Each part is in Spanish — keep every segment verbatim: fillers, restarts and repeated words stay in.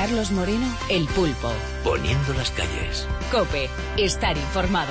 Carlos Moreno, El Pulpo. Poniendo las calles. COPE, estar informado.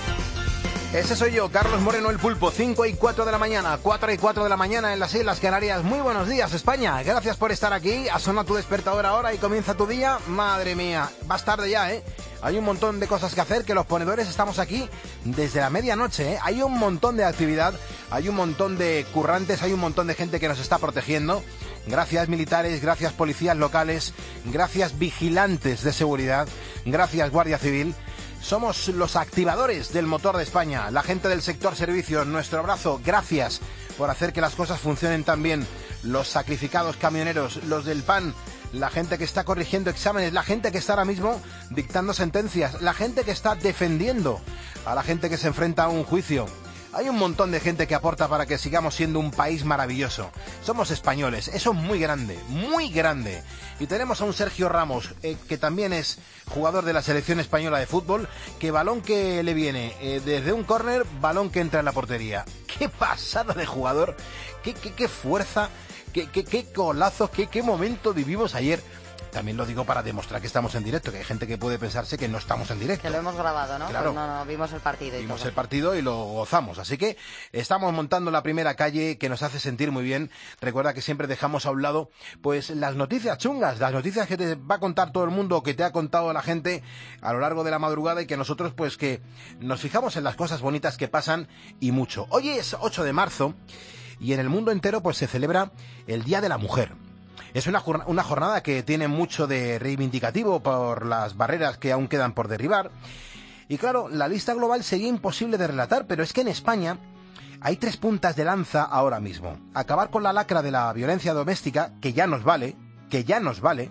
Ese soy yo, Carlos Moreno, El Pulpo. Cinco y cuatro de la mañana, cuatro y cuatro de la mañana en las Islas Canarias. Muy buenos días, España. Gracias por estar aquí. Asona tu despertador ahora y comienza tu día. Madre mía, vas tarde ya, ¿eh? Hay un montón de cosas que hacer, que los ponedores estamos aquí desde la medianoche, ¿eh? Hay un montón de actividad, hay un montón de currantes, hay un montón de gente que nos está protegiendo. Gracias militares, gracias policías locales, gracias vigilantes de seguridad, gracias Guardia Civil. Somos los activadores del motor de España, la gente del sector servicios. Nuestro abrazo, gracias por hacer que las cosas funcionen tan bien. Los sacrificados camioneros, los del pan, la gente que está corrigiendo exámenes, la gente que está ahora mismo dictando sentencias, la gente que está defendiendo a la gente que se enfrenta a un juicio. Hay un montón de gente que aporta para que sigamos siendo un país maravilloso. Somos españoles, eso es muy grande, muy grande. Y tenemos a un Sergio Ramos, eh, que también es jugador de la selección española de fútbol, que balón que le viene eh, desde un córner, balón que entra en la portería. ¡Qué pasada de jugador! ¡Qué, qué, qué fuerza! ¡Qué, qué, qué golazos! Qué, ¡Qué momento vivimos ayer! También lo digo para demostrar que estamos en directo, que hay gente que puede pensarse que no estamos en directo. Que lo hemos grabado, ¿no? Claro. Pues no, no, vimos el partido y Vimos todo. el partido y lo gozamos. Así que estamos montando la primera calle que nos hace sentir muy bien. Recuerda que siempre dejamos a un lado pues las noticias chungas, las noticias que te va a contar todo el mundo, que te ha contado la gente a lo largo de la madrugada, y que nosotros pues que nos fijamos en las cosas bonitas que pasan y mucho. Hoy es ocho de marzo y en el mundo entero pues se celebra el Día de la Mujer. Es una, una jornada que tiene mucho de reivindicativo por las barreras que aún quedan por derribar. Y claro, la lista global sería imposible de relatar, pero es que en España hay tres puntas de lanza ahora mismo. Acabar con la lacra de la violencia doméstica, que ya nos vale, que ya nos vale.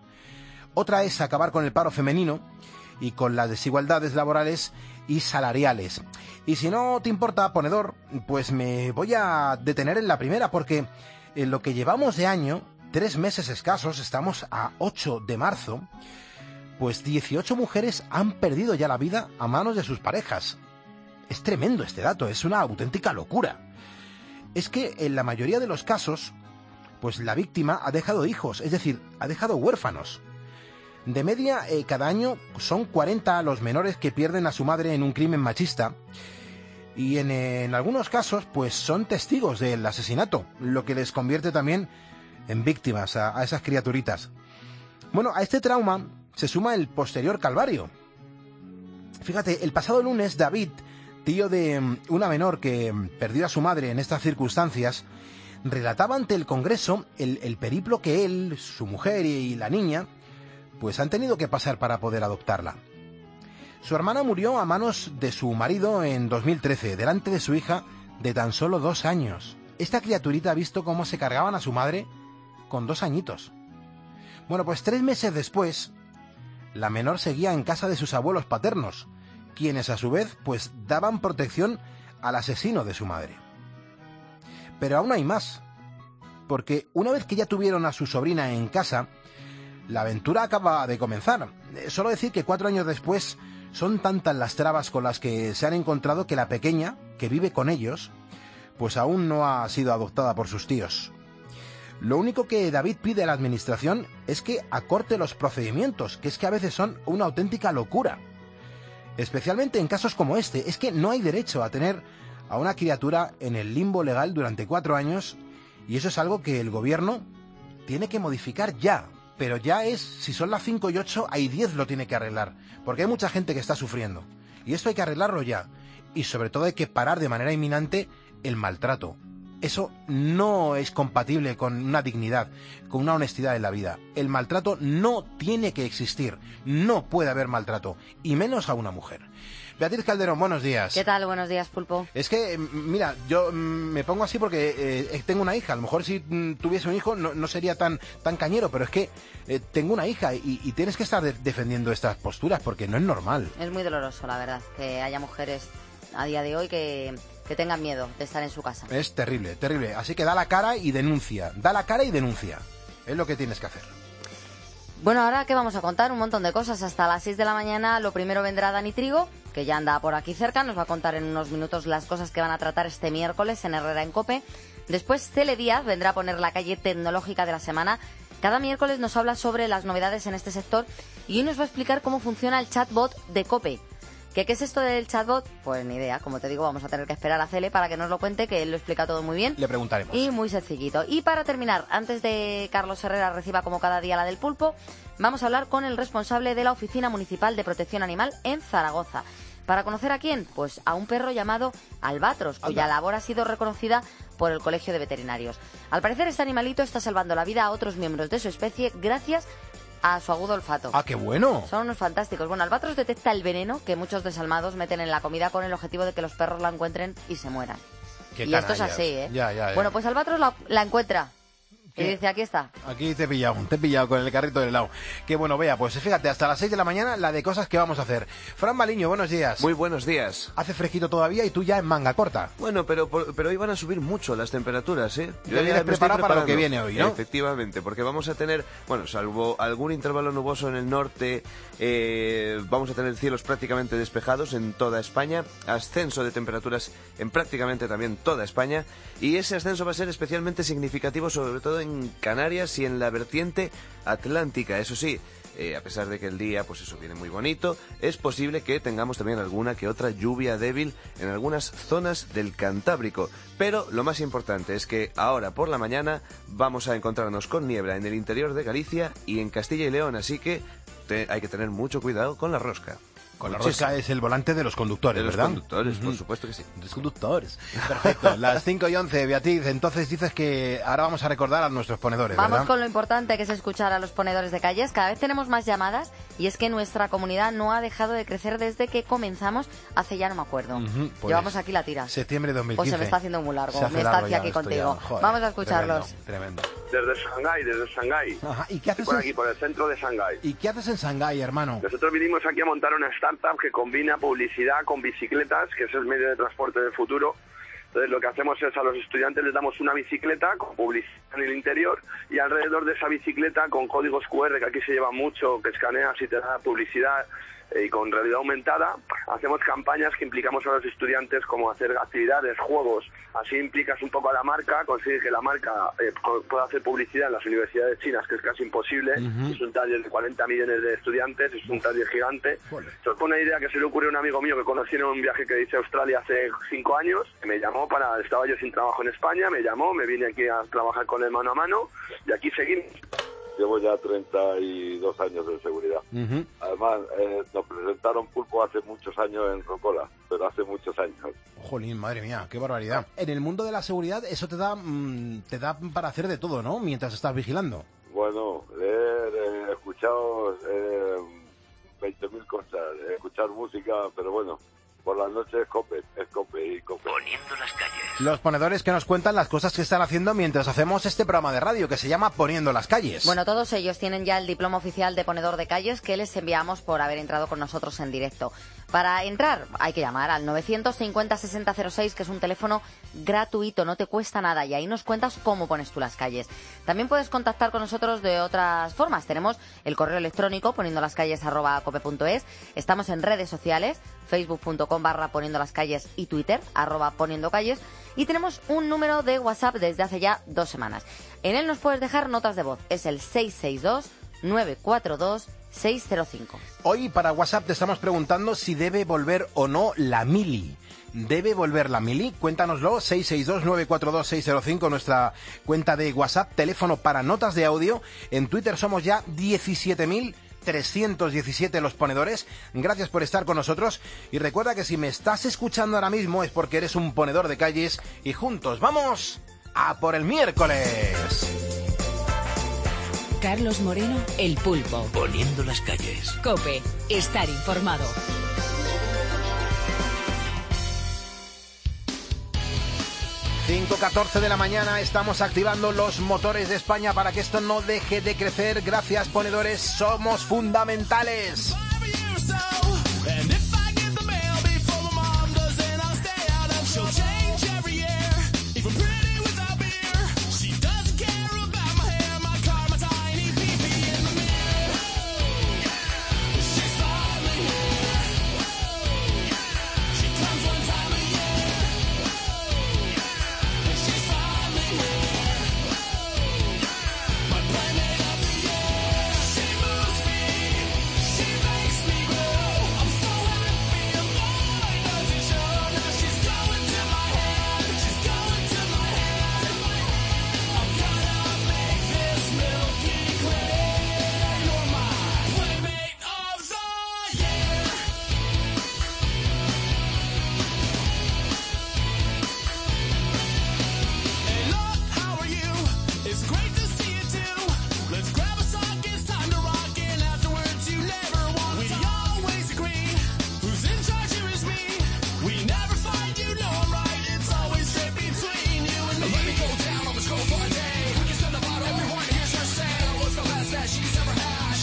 Otra es acabar con el paro femenino y con las desigualdades laborales y salariales. Y si no te importa, ponedor, pues me voy a detener en la primera, porque en lo que llevamos de año, tres meses escasos, estamos a ocho de marzo, pues dieciocho mujeres han perdido ya la vida a manos de sus parejas. Es tremendo este dato, es una auténtica locura. Es que en la mayoría de los casos, pues la víctima ha dejado hijos, es decir, ha dejado huérfanos. De media, eh, cada año son cuarenta los menores que pierden a su madre en un crimen machista, y en, en algunos casos, pues son testigos del asesinato, lo que les convierte también en víctimas a, a esas criaturitas. Bueno, a este trauma se suma el posterior calvario. Fíjate, el pasado lunes David, tío de um, una menor que um, perdió a su madre en estas circunstancias, relataba ante el Congreso el, el periplo que él, su mujer y, y la niña, pues han tenido que pasar para poder adoptarla. Su hermana murió a manos de su marido en dos mil trece, delante de su hija de tan solo dos años. Esta criaturita ha visto cómo se cargaban a su madre con dos añitos. Bueno, pues tres meses después, la menor seguía en casa de sus abuelos paternos, quienes a su vez pues daban protección al asesino de su madre. Pero aún hay más, porque una vez que ya tuvieron a su sobrina en casa, la aventura acaba de comenzar. Solo decir que cuatro años después son tantas las trabas con las que se han encontrado que la pequeña, que vive con ellos, pues aún no ha sido adoptada por sus tíos. Lo único que David pide a la administración es que acorte los procedimientos, que es que a veces son una auténtica locura. Especialmente en casos como este, es que no hay derecho a tener a una criatura en el limbo legal durante cuatro años, y eso es algo que el gobierno tiene que modificar ya. Pero ya es, si son las cinco y ocho, hay diez lo tiene que arreglar, porque hay mucha gente que está sufriendo. Y esto hay que arreglarlo ya. Y sobre todo hay que parar de manera inminente el maltrato. Eso no es compatible con una dignidad, con una honestidad en la vida. El maltrato no tiene que existir, no puede haber maltrato, y menos a una mujer. Beatriz Calderón, buenos días. ¿Qué tal? Buenos días, Pulpo. Es que, mira, yo me pongo así porque eh, tengo una hija. A lo mejor si tuviese un hijo no, no sería tan, tan cañero, pero es que eh, tengo una hija y, y tienes que estar de- defendiendo estas posturas porque no es normal. Es muy doloroso, la verdad, que haya mujeres a día de hoy que, que tengan miedo de estar en su casa. Es terrible, terrible. Así que da la cara y denuncia. Da la cara y denuncia. Es lo que tienes que hacer. Bueno, ahora que vamos a contar un montón de cosas hasta las seis de la mañana. Lo primero vendrá Dani Trigo, que ya anda por aquí cerca. Nos va a contar en unos minutos las cosas que van a tratar este miércoles en Herrera en COPE. Después Cele Díaz vendrá a poner la calle tecnológica de la semana. Cada miércoles nos habla sobre las novedades en este sector y hoy nos va a explicar cómo funciona el chatbot de COPE. ¿Qué, ¿Qué es esto del chatbot? Pues ni idea, como te digo, vamos a tener que esperar a Cele para que nos lo cuente, que él lo explica todo muy bien. Le preguntaremos. Y muy sencillito. Y para terminar, antes de Carlos Herrera reciba como cada día la del pulpo, vamos a hablar con el responsable de la Oficina Municipal de Protección Animal en Zaragoza. ¿Para conocer a quién? Pues a un perro llamado Albatros, cuya Anda. labor ha sido reconocida por el Colegio de Veterinarios. Al parecer, este animalito está salvando la vida a otros miembros de su especie gracias a su agudo olfato. ¡Ah, qué bueno! Son unos fantásticos. Bueno, Albatros detecta el veneno que muchos desalmados meten en la comida con el objetivo de que los perros la encuentren y se mueran. Qué y esto es canallas. así, ¿eh? Ya, ya, ya. Bueno, pues Albatros la, la encuentra. ¿Qué? Y dice, aquí está. Aquí te he pillado, te he pillado con el carrito del helado. Qué bueno, vea, pues fíjate, hasta las seis de la mañana la de cosas que vamos a hacer. Fran Baliño, buenos días. Muy buenos días. Hace fresquito todavía y tú ya en manga corta. Bueno, pero pero hoy van a subir mucho las temperaturas, ¿eh? Te vienes me estoy preparado para lo que preparando. viene hoy, ¿no? Efectivamente, porque vamos a tener, bueno, salvo algún intervalo nuboso en el norte, eh, vamos a tener cielos prácticamente despejados en toda España, ascenso de temperaturas en prácticamente también toda España, y ese ascenso va a ser especialmente significativo sobre todo en Canarias y en la vertiente atlántica. Eso sí, eh, a pesar de que el día, pues eso, viene muy bonito, es posible que tengamos también alguna que otra lluvia débil en algunas zonas del Cantábrico. Pero lo más importante es que ahora por la mañana vamos a encontrarnos con niebla en el interior de Galicia y en Castilla y León, así que te, hay que tener mucho cuidado con la rosca. Con la Muchísimo. rosca es el volante de los conductores, De los ¿verdad? conductores, por Ujú. supuesto que sí. Los conductores. Perfecto. Las cinco y once, Beatriz. Entonces dices que ahora vamos a recordar a nuestros ponedores, Vamos ¿verdad? con lo importante que es escuchar a los ponedores de calles. Cada vez tenemos más llamadas y es que nuestra comunidad no ha dejado de crecer desde que comenzamos hace ya no me acuerdo. Ujú, pues, Llevamos aquí la tira. Septiembre de dos mil quince. Pues se me está haciendo muy largo Se hace mi largo estancia ya aquí esto contigo. ya. Joder, Vamos a escucharlos. Tremendo, tremendo. Desde Shanghái, desde Shanghái. Ajá. ¿Y qué haces, Por en... aquí, por el centro de Shanghái. ¿Y qué haces en Shanghái, hermano? Nosotros vinimos aquí a montar una startup que combina publicidad con bicicletas, que es el medio de transporte del futuro. Entonces lo que hacemos es a los estudiantes les damos una bicicleta con publicidad en el interior y alrededor de esa bicicleta con códigos cu erre, que aquí se lleva mucho, que escaneas y te da publicidad, eh, y con realidad aumentada, hacemos campañas que implicamos a los estudiantes como hacer actividades, juegos. Así implicas un poco a la marca, consigue que la marca eh, pueda hacer publicidad en las universidades chinas, que es casi imposible. Uh-huh. Es un taller de cuarenta millones de estudiantes, es un taller gigante. Vale. Esto fue una idea que se le ocurrió a un amigo mío que conocí en un viaje que hice a Australia hace cinco años. Me llamó para, estaba yo sin trabajo en España, me llamó, me vine aquí a trabajar con él mano a mano y aquí seguimos. Llevo ya treinta y dos años de seguridad. Uh-huh. Además, eh, nos presentaron pulpo hace muchos años en Rocola, pero hace muchos años. Jolín, madre mía, qué barbaridad. En el mundo de la seguridad eso te da mmm, te da para hacer de todo, ¿no? Mientras estás vigilando. Bueno, leer, eh, escuchado eh, veinte mil cosas, escuchar música, pero bueno, por las noches es COPE, es COPE y COPE. Poniendo las calles. Los ponedores que nos cuentan las cosas que están haciendo mientras hacemos este programa de radio que se llama Poniendo las calles. Bueno, todos ellos tienen ya el diploma oficial de ponedor de calles que les enviamos por haber entrado con nosotros en directo. Para entrar hay que llamar al novecientos cincuenta sesenta cero seis, que es un teléfono gratuito, no te cuesta nada, y ahí nos cuentas cómo pones tú las calles. También puedes contactar con nosotros de otras formas. Tenemos el correo electrónico poniendo las calles arroba cope punto es. Estamos en redes sociales, facebook punto com barra poniendo las calles y Twitter, arroba poniendo calles. Y tenemos un número de WhatsApp desde hace ya dos semanas. En él nos puedes dejar notas de voz. Es el seis seis dos nueve cuatro dos seis cero cinco. Hoy para WhatsApp te estamos preguntando si debe volver o no la mili. ¿Debe volver la mili? Cuéntanoslo, seis seis dos nueve cuatro dos seis cero cinco, nuestra cuenta de WhatsApp, teléfono para notas de audio. En Twitter somos ya diecisiete mil trescientos diecisiete los ponedores. Gracias por estar con nosotros y recuerda que si me estás escuchando ahora mismo es porque eres un ponedor de calles y juntos vamos a por el miércoles. Carlos Moreno, El Pulpo. Poniendo las calles. COPE, estar informado. cinco catorce de la mañana, estamos activando los motores de España para que esto no deje de crecer. Gracias, ponedores, somos fundamentales.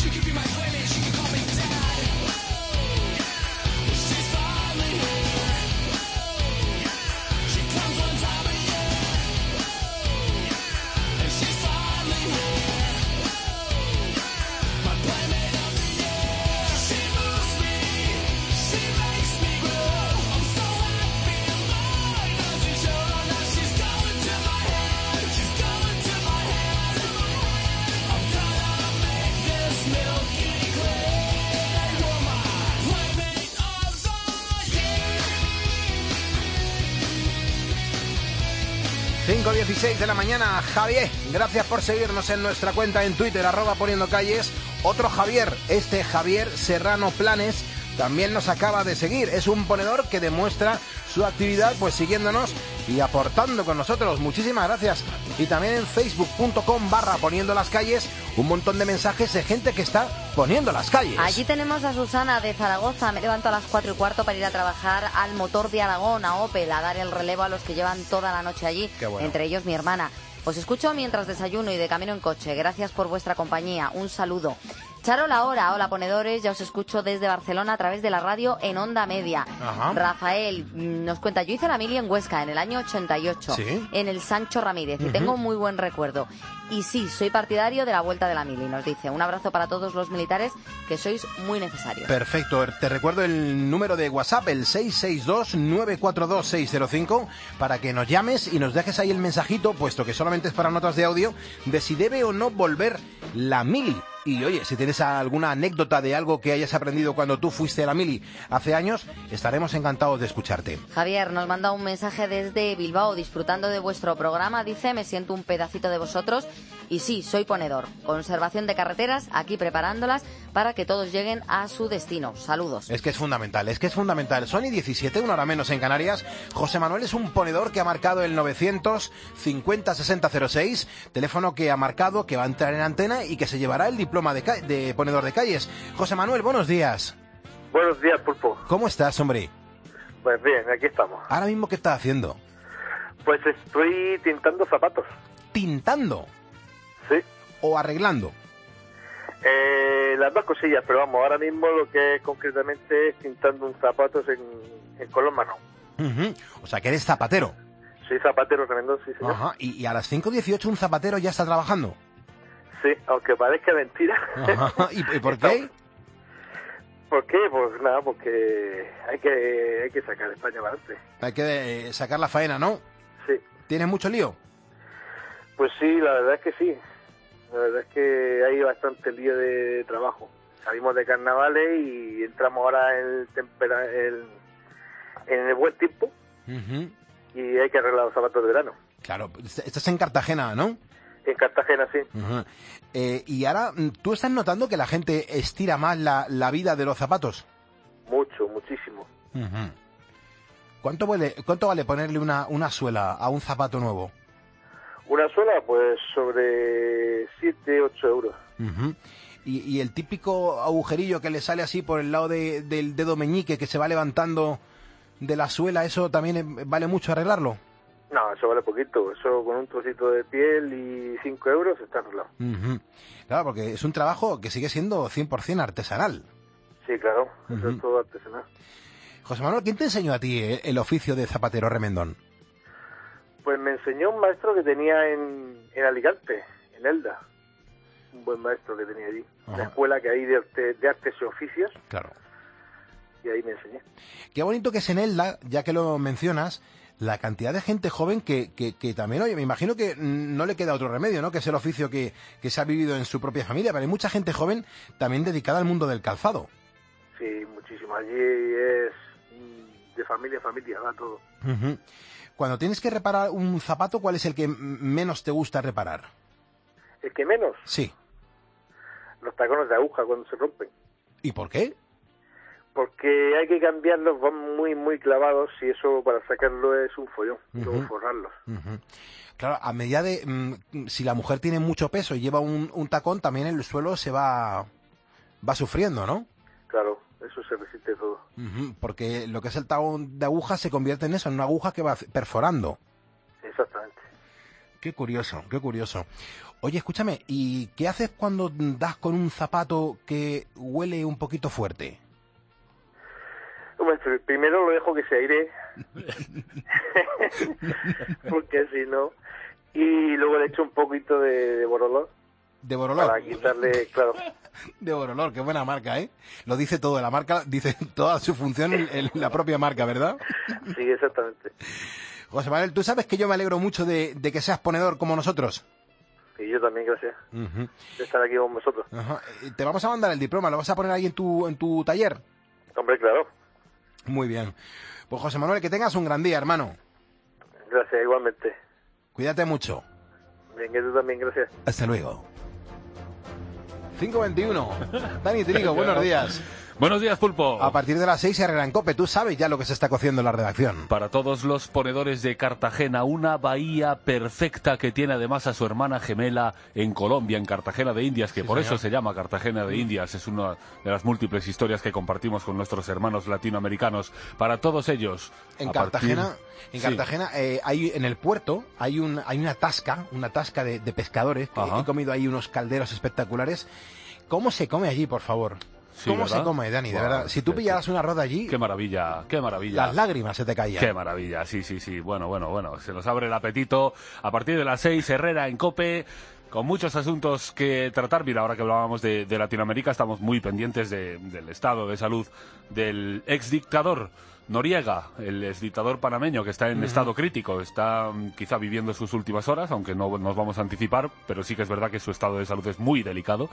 cinco dieciséis de la mañana. Javier, gracias por seguirnos en nuestra cuenta en Twitter, arroba poniendo calles. Otro Javier, este Javier Serrano Planes, también nos acaba de seguir. Es un ponedor que demuestra su actividad pues siguiéndonos y aportando con nosotros. Muchísimas gracias. Y también en facebook punto com barra poniendo las calles, un montón de mensajes de gente que está poniendo las calles. Allí tenemos a Susana de Zaragoza. Me levanto a las cuatro y cuarto para ir a trabajar al Motor de Aragón, a Opel, a dar el relevo a los que llevan toda la noche allí. Qué bueno. Entre ellos mi hermana. Os escucho mientras desayuno y de camino en coche. Gracias por vuestra compañía. Un saludo. Charo La Hora, hola ponedores, ya os escucho desde Barcelona a través de la radio en Onda Media. Ajá. Rafael mm, nos cuenta, yo hice la mili en Huesca en el año ochenta y ocho, ¿Sí? en el Sancho Ramírez, y Uh-huh. tengo muy buen recuerdo. Y sí, soy partidario de la vuelta de la mili, nos dice. Un abrazo para todos los militares, que sois muy necesarios. Perfecto, te recuerdo el número de WhatsApp, el seis seis dos, nueve cuatro dos, seis cero cinco, para que nos llames y nos dejes ahí el mensajito, puesto que solamente es para notas de audio, de si debe o no volver la mili. Y oye, si tienes alguna anécdota de algo que hayas aprendido cuando tú fuiste a la mili hace años, estaremos encantados de escucharte. Javier nos manda un mensaje desde Bilbao, disfrutando de vuestro programa, dice, me siento un pedacito de vosotros. Y sí, soy ponedor. Conservación de carreteras, aquí preparándolas para que todos lleguen a su destino. Saludos. Es que es fundamental, es que es fundamental. Son y diecisiete, una hora menos en Canarias. José Manuel es un ponedor que ha marcado el novecientos cincuenta sesenta cero seis, teléfono que ha marcado, que va a entrar en antena y que se llevará el diploma de, ca- de ponedor de calles. José Manuel, buenos días. Buenos días, Pulpo. ¿Cómo estás, hombre? Pues bien, aquí estamos. Ahora mismo, ¿qué estás haciendo? Pues estoy tintando zapatos. ¿Tintando Sí. o arreglando? Eh, las dos cosillas, pero vamos, ahora mismo lo que es concretamente es tintando un zapatos en, en color marrón. Ujú. O sea, que eres zapatero. Soy zapatero tremendo, sí, señor. Ajá. Y, y a las cinco dieciocho un zapatero ya está trabajando. Sí, aunque parezca mentira. Ajá. ¿Y, y por qué? ¿Por qué? Pues nada, porque hay que hay que sacar España para adelante. Hay que eh, sacar la faena, ¿no? Sí. ¿Tienes mucho lío? Pues sí, la verdad es que sí. La verdad es que hay bastante lío de trabajo. Salimos de carnavales y entramos ahora en el, tempera el, en el buen tiempo. Uh-huh. Y hay que arreglar los zapatos de verano. Claro, estás en Cartagena, ¿no? En Cartagena, sí. Uh-huh. Eh, y ahora, ¿tú estás notando que la gente estira más la, la vida de los zapatos? Mucho, muchísimo. Uh-huh. ¿Cuánto vale, cuánto vale ponerle una, una suela a un zapato nuevo? Una suela, pues sobre siete, ocho euros. Uh-huh. Y, y el típico agujerillo que le sale así por el lado de, del dedo meñique que se va levantando de la suela, ¿eso también vale mucho arreglarlo? No, eso vale poquito. Eso con un trocito de piel y cinco euros está arreglado. Uh-huh. Claro, porque es un trabajo que sigue siendo cien por ciento artesanal. Sí, claro. Eso Uh-huh. es todo artesanal. José Manuel, ¿quién te enseñó a ti eh, el oficio de zapatero remendón? Pues me enseñó un maestro que tenía en, en Alicante, en Elda. Un buen maestro que tenía allí. Ajá. Una escuela que hay de, arte, de artes y oficios. Claro. Y ahí me enseñé. Qué bonito que es en Elda, ya que lo mencionas, la cantidad de gente joven que, que, que también, oye, me imagino que no le queda otro remedio, ¿no? Que es el oficio que, que se ha vivido en su propia familia, pero hay mucha gente joven también dedicada al mundo del calzado. Sí, muchísimo. Allí es mm, de familia a familia, va todo. Uh-huh. Cuando tienes que reparar un zapato, ¿cuál es el que m- menos te gusta reparar? El que menos, Sí. los tacones de aguja cuando se rompen. ¿Y por qué? Porque hay que cambiarlos, van muy, muy clavados y eso para sacarlo es un follón, Ujú. luego forrarlos. Uh-huh. Claro, a medida de... mm, si la mujer tiene mucho peso y lleva un, un tacón, también el suelo se va, va sufriendo, ¿no? Claro, eso se resiste todo. Uh-huh. Porque lo que es el tacón de aguja se convierte en eso, en una aguja que va perforando. Exactamente. Qué curioso, qué curioso. Oye, escúchame, ¿y qué haces cuando das con un zapato que huele un poquito fuerte? Hombre, primero lo dejo que se aire, porque si no, y luego le echo un poquito de, de borolor. De borolor. Para quitarle, claro. De borolor, qué buena marca, ¿eh? Lo dice todo, la marca dice toda su función en, en la propia marca, ¿verdad? Sí, exactamente. José Manuel, ¿tú sabes que yo me alegro mucho de, de que seas ponedor como nosotros? Y yo también, gracias. Uh-huh. De estar aquí con vosotros. Uh-huh. Te vamos a mandar el diploma, ¿lo vas a poner ahí en tu, en tu taller? Hombre, claro. Muy bien. Pues José Manuel, que tengas un gran día, hermano. Gracias, igualmente. Cuídate mucho. Bien, que tú también, gracias. Hasta luego. cinco veintiuno. Dani Trigo, buenos días. Buenos días, Pulpo. A partir de las seis, Herrera en Cope. Tú sabes ya lo que se está cociendo en la redacción. Para todos los ponedores de Cartagena, una bahía perfecta que tiene además a su hermana gemela en Colombia, en Cartagena de Indias, que Sí, por señor. eso se llama Cartagena de Indias. Es una de las múltiples historias que compartimos con nuestros hermanos latinoamericanos. Para todos ellos. En a Cartagena, partir- en Sí. Cartagena eh, hay en el puerto hay un hay una tasca, una tasca de, de pescadores. Que Ajá. he comido ahí unos calderos espectaculares. ¿Cómo se come allí, por favor? Sí, ¿Cómo ¿verdad? se come, Dani? De Buah, verdad. Si tú qué- pillaras un arroz de allí, Qué maravilla, qué maravilla. las lágrimas se te caían. Qué maravilla, sí, sí, sí. Bueno, bueno, bueno. Se nos abre el apetito. A partir de las seis, Herrera en Cope, con muchos asuntos que tratar. Mira, ahora que hablábamos de, de Latinoamérica, estamos muy pendientes de- del estado de salud del exdictador Noriega, el exdictador panameño, que está en Ujú. estado crítico. Está mm, quizá viviendo sus últimas horas, aunque no nos vamos a anticipar, pero sí que es verdad que su estado de salud es muy delicado.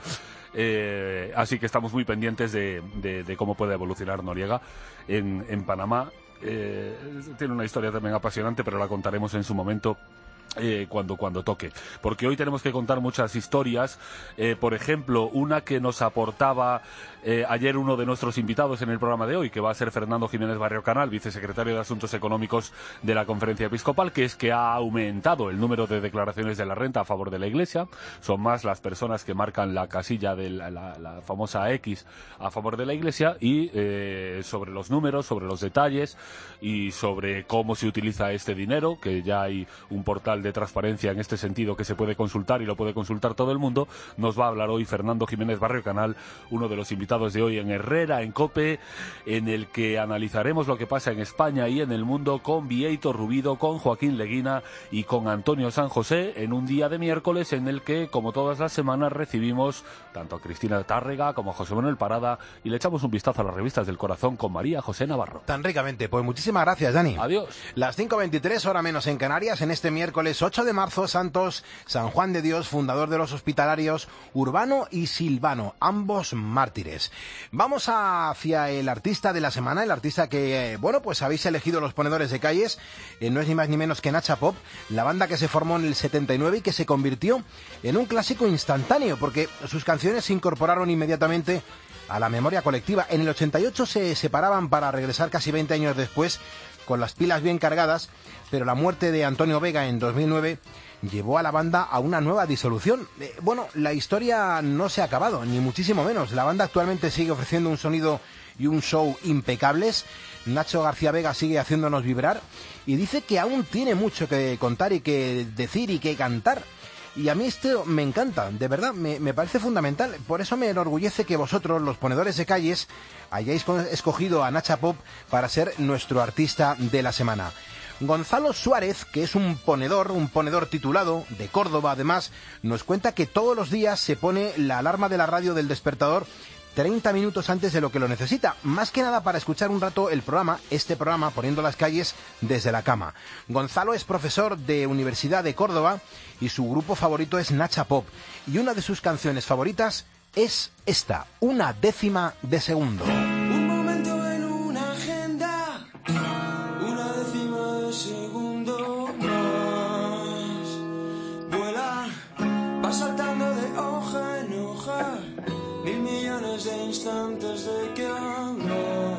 Eh, así que estamos muy pendientes de, de- de cómo puede evolucionar Noriega en, en Panamá. Eh, tiene una historia también apasionante, pero la contaremos en su momento. Eh, cuando cuando toque, porque hoy tenemos que contar muchas historias. Eh, por ejemplo, una que nos aportaba eh, ayer uno de nuestros invitados en el programa de hoy, que va a ser Fernando Jiménez Barrio Canal, vicesecretario de Asuntos Económicos de la Conferencia Episcopal, que es que ha aumentado el número de declaraciones de la renta a favor de la Iglesia. Son más las personas que marcan la casilla de la, la- la famosa X a favor de la Iglesia, y eh, sobre los números, sobre los detalles y sobre cómo se utiliza este dinero, que ya hay un portal de transparencia en este sentido que se puede consultar y lo puede consultar todo el mundo. Nos va a hablar hoy Fernando Jiménez Barrio Canal, uno de los invitados de hoy en Herrera en Cope, en el que analizaremos lo que pasa en España y en el mundo con Vieito Rubido, con Joaquín Leguina y con Antonio San José, en un día de miércoles en el que, como todas las semanas, recibimos tanto a Cristina Tárrega como a José Manuel Parada y le echamos un vistazo a las revistas del corazón con María José Navarro. Tan ricamente. Pues muchísimas gracias, Dani. Adiós. Las cinco veintitrés, hora menos en Canarias, en este miércoles ocho de marzo, santos San Juan de Dios, fundador de los hospitalarios, Urbano y Silvano, ambos mártires. Vamos a- hacia el artista de la semana, el artista que, eh, bueno, pues habéis elegido los ponedores de calles, eh, no es ni más ni menos que Nacha Pop, la banda que se formó en el setenta y nueve y que se convirtió en un clásico instantáneo, porque sus canciones se incorporaron inmediatamente a la memoria colectiva. En el ochenta y ocho se separaban para regresar casi veinte años después con las pilas bien cargadas, pero la muerte de Antonio Vega en dos mil nueve llevó a la banda a una nueva disolución. Eh, bueno, la historia no se ha acabado, ni muchísimo menos. La banda actualmente sigue ofreciendo un sonido y un show impecables. Nacho García Vega sigue haciéndonos vibrar y dice que aún tiene mucho que contar y que decir y que cantar. Y a mí esto me encanta, de verdad, me, me parece fundamental. Por eso me enorgullece que vosotros, los ponedores de calles, hayáis con- escogido a Nacha Pop para ser nuestro artista de la semana. Gonzalo Suárez, que es un ponedor, un ponedor titulado, de Córdoba además, nos cuenta que todos los días se pone la alarma de la radio del despertador treinta minutos antes de lo que lo necesita, más que nada para escuchar un rato el programa, este programa, Poniendo las calles desde la cama. Gonzalo es profesor de Universidad de Córdoba y su grupo favorito es Nacha Pop, y una de sus canciones favoritas es esta, Una décima de segundo. Un momento en una agenda, una décima de segundo más. Vuela, va saltando de hoja en hoja, mil millones de instantes de que hablar.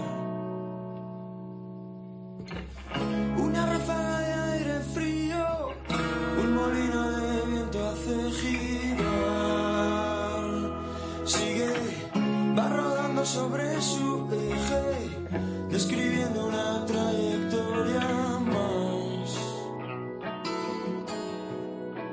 Una ráfaga de aire frío, un molino de viento hace girar. Sigue, va rodando sobre su eje, describiendo una trayectoria más.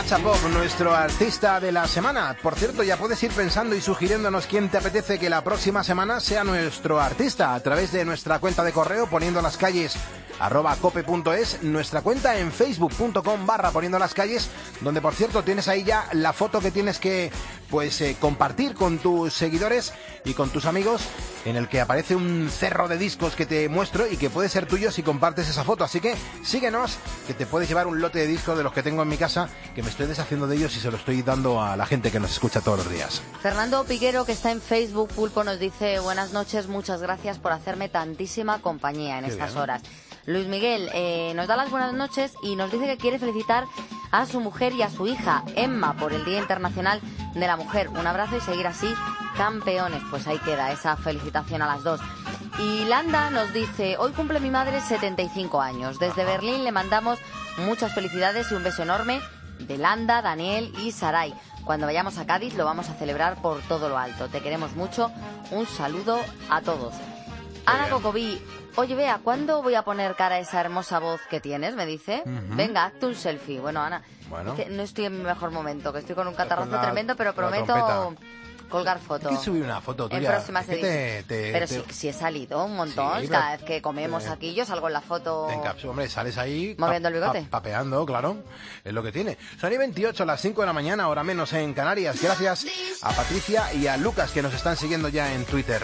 Nacha Pop, nuestro artista de la semana. Por cierto, ya puedes ir pensando y sugiriéndonos quién te apetece que la próxima semana sea nuestro artista a través de nuestra cuenta de correo poniendo las calles arroba cope punto es, nuestra cuenta en facebook punto com barra poniendo las calles, donde por cierto tienes ahí ya la foto que tienes que pues eh, compartir con tus seguidores y con tus amigos, en el que aparece un cerro de discos que te muestro y que puede ser tuyo si compartes esa foto. Así que síguenos, que te puedes llevar un lote de discos de los que tengo en mi casa, que me estoy deshaciendo de ellos y se los estoy dando a la gente que nos escucha todos los días. Fernando Piquero, que está en Facebook, Pulpo, nos dice: buenas noches, muchas gracias por hacerme tantísima compañía en Qué estas bien. horas. Luis Miguel eh, nos da las buenas noches y nos dice que quiere felicitar a su mujer y a su hija, Emma, por el Día Internacional de la Mujer. Un abrazo y seguir así, campeones. Pues ahí queda esa felicitación a las dos. Y Landa nos dice: hoy cumple mi madre setenta y cinco años. Desde Berlín le mandamos muchas felicidades y un beso enorme de Landa, Daniel y Saray. Cuando vayamos a Cádiz lo vamos a celebrar por todo lo alto. Te queremos mucho. Un saludo a todos. Ana Cocoví: oye, Bea, ¿cuándo voy a poner cara a esa hermosa voz que tienes? Me dice. Ujú. Venga, hazte un selfie. Bueno, Ana, Bueno. es que no estoy en mi mejor momento, que estoy con un catarrazo Con la- tremendo, pero con la prometo trompeta. colgar foto. Hay que subir una foto En tuya. próximas Es que ediciones. te- te- Pero te- sí, sí he salido un montón. Sí, Cada pero- vez que comemos eh, aquí yo salgo en la foto. Te encapsulas, hombre, sales ahí Moviendo el bigote. pa- papeando, claro, es lo que tiene. Son y veintiocho, las cinco de la mañana, hora menos en Canarias. Gracias a Patricia y a Lucas, que nos están siguiendo ya en Twitter.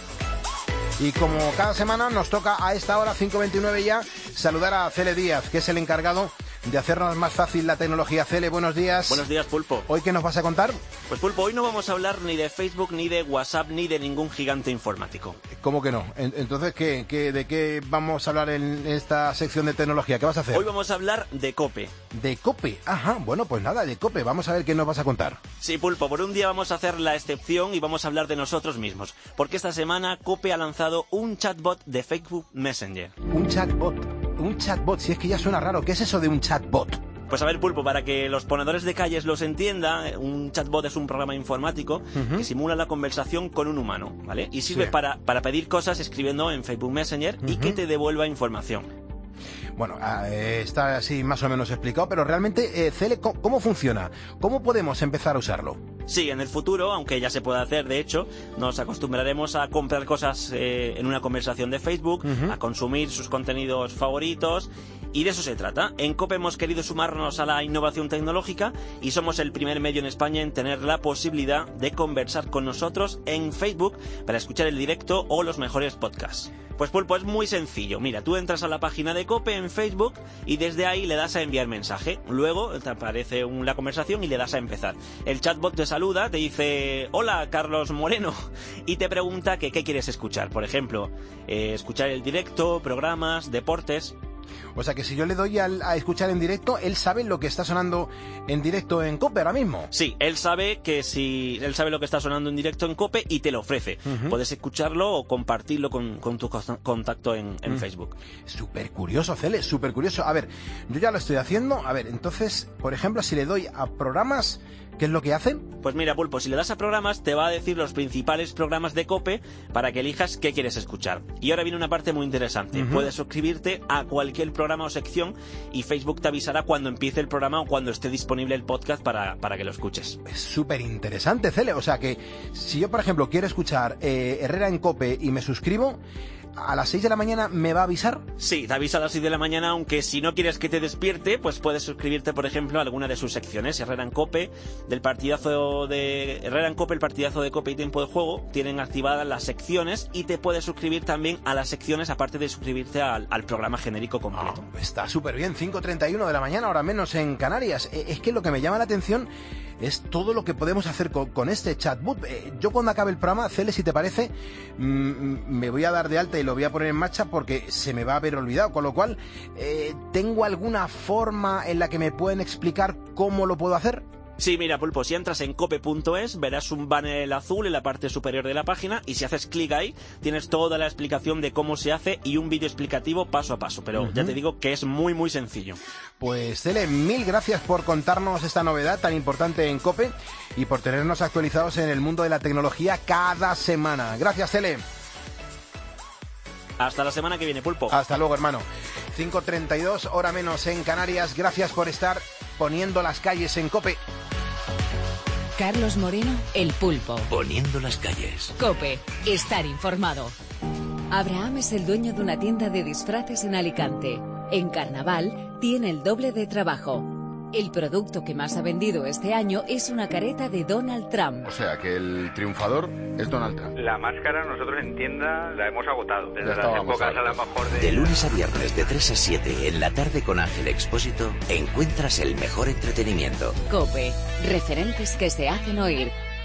Y como cada semana nos toca a esta hora, cinco veintinueve ya, saludar a Cele Díaz, que es el encargado de hacernos más fácil la tecnología. Cele, buenos días. Buenos días, Pulpo. ¿Hoy qué nos vas a contar? Pues Pulpo, hoy no vamos a hablar ni de Facebook, ni de WhatsApp, ni de ningún gigante informático. ¿Cómo que no? En- Entonces, ¿qué, qué, ¿de qué vamos a hablar en esta sección de tecnología? ¿Qué vas a hacer? Hoy vamos a hablar de Cope. De Cope. Ajá, bueno, pues nada, de Cope. Vamos a ver qué nos vas a contar. Sí, Pulpo, por un día vamos a hacer la excepción y vamos a hablar de nosotros mismos. Porque esta semana Cope ha lanzado un chatbot de Facebook Messenger. Un chatbot. Un chatbot, si es que ya suena raro. ¿Qué es eso de un chatbot? Pues a ver, Pulpo, para que los ponedores de calles los entiendan, un chatbot es un programa informático Ujú. que simula la conversación con un humano, ¿vale? Y sirve Sí. para, para pedir cosas escribiendo en Facebook Messenger y Ujú. que te devuelva información. Bueno, ah, eh, está así más o menos explicado, pero realmente, eh, Cele, ¿cómo, ¿cómo funciona? ¿Cómo podemos empezar a usarlo? Sí, en el futuro, aunque ya se puede hacer, de hecho, nos acostumbraremos a comprar cosas eh, en una conversación de Facebook, Ujú. a consumir sus contenidos favoritos, y de eso se trata. En COPE hemos querido sumarnos a la innovación tecnológica y somos el primer medio en España en tener la posibilidad de conversar con nosotros en Facebook para escuchar el directo o los mejores podcasts. Pues Pulpo, es muy sencillo. Mira, tú entras a la página de COPE en Facebook y desde ahí le das a enviar mensaje. Luego te aparece un- la conversación y le das a empezar. El chatbot te saluda, te dice: hola, Carlos Moreno, y te pregunta que qué quieres escuchar. Por ejemplo, eh, escuchar el directo, programas, deportes. O sea que si yo le doy al- a escuchar en directo, él sabe lo que está sonando en directo en Cope ahora mismo. Sí, él sabe que si él sabe lo que está sonando en directo en COPE y te lo ofrece. Ujú. Puedes escucharlo o compartirlo con, con tu cos- contacto en, en Mm. Facebook. Súper curioso, Cele, súper curioso. A ver, yo ya lo estoy haciendo. A ver, entonces, por ejemplo, si le doy a programas, ¿qué es lo que hacen? Pues mira, Pulpo, si le das a programas, te va a decir los principales programas de COPE para que elijas qué quieres escuchar. Y ahora viene una parte muy interesante. Ujú. Puedes suscribirte a cualquier programa o sección y Facebook te avisará cuando empiece el programa o cuando esté disponible el podcast para, para que lo escuches. Es súper interesante, Cele. O sea que si yo, por ejemplo, quiero escuchar eh, Herrera en Cope y me suscribo, a las seis de la mañana me va a avisar. Sí, te avisa a las seis de la mañana, aunque si no quieres que te despierte, pues puedes suscribirte, por ejemplo, a alguna de sus secciones. Herrera en Cope, del partidazo de Herrera en Cope, el partidazo de Cope y Tiempo de Juego, tienen activadas las secciones y te puedes suscribir también a las secciones, aparte de suscribirte al, al programa genérico completo. Está súper bien, cinco treinta y uno de la mañana, ahora menos en Canarias. Eh, Es que lo que me llama la atención es todo lo que podemos hacer con, con este chatbot. Eh, Yo cuando acabe el programa, Cele, si te parece, mm, me voy a dar de alta y lo voy a poner en marcha porque se me va a haber olvidado. Con lo cual, eh, ¿tengo alguna forma en la que me pueden explicar cómo lo puedo hacer? Sí, mira, Pulpo, si entras en cope punto es verás un banner azul en la parte superior de la página y si haces clic ahí tienes toda la explicación de cómo se hace y un vídeo explicativo paso a paso, pero Ujú. ya te digo que es muy muy sencillo. Pues Cele, mil gracias por contarnos esta novedad tan importante en COPE y por tenernos actualizados en el mundo de la tecnología cada semana. Gracias, Cele. Hasta la semana que viene, Pulpo. Hasta luego, hermano. cinco treinta y dos, hora menos en Canarias. Gracias por estar Poniendo las calles en COPE. Carlos Moreno, El Pulpo. Poniendo las calles. COPE, estar informado. Abraham es el dueño de una tienda de disfraces en Alicante. En Carnaval tiene el doble de trabajo. El producto que más ha vendido este año es una careta de Donald Trump. O sea que el triunfador es Donald Trump. La máscara nosotros en tienda la hemos agotado. Desde las épocas a la mejor de... De lunes a viernes de tres a siete en la tarde con Ángel Expósito encuentras el mejor entretenimiento. COPE, referentes que se hacen oír.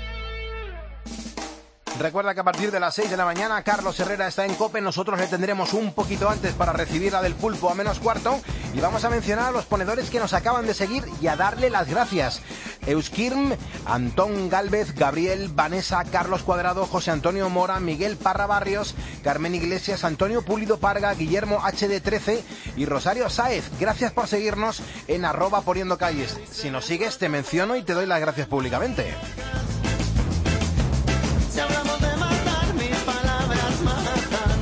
Recuerda que a partir de las seis de la mañana Carlos Herrera está en COPE. Nosotros le tendremos un poquito antes para recibir a Del Pulpo a menos cuarto. Y vamos a mencionar a los ponedores que nos acaban de seguir y a darle las gracias. Euskirm, Antón Gálvez, Gabriel, Vanessa, Carlos Cuadrado, José Antonio Mora, Miguel Parra Barrios, Carmen Iglesias, Antonio Pulido Parga, Guillermo H D trece y Rosario Sáez. Gracias por seguirnos en arroba poniendo calles. Si nos sigues te menciono y te doy las gracias públicamente. Si hablamos de matar, mis palabras matan.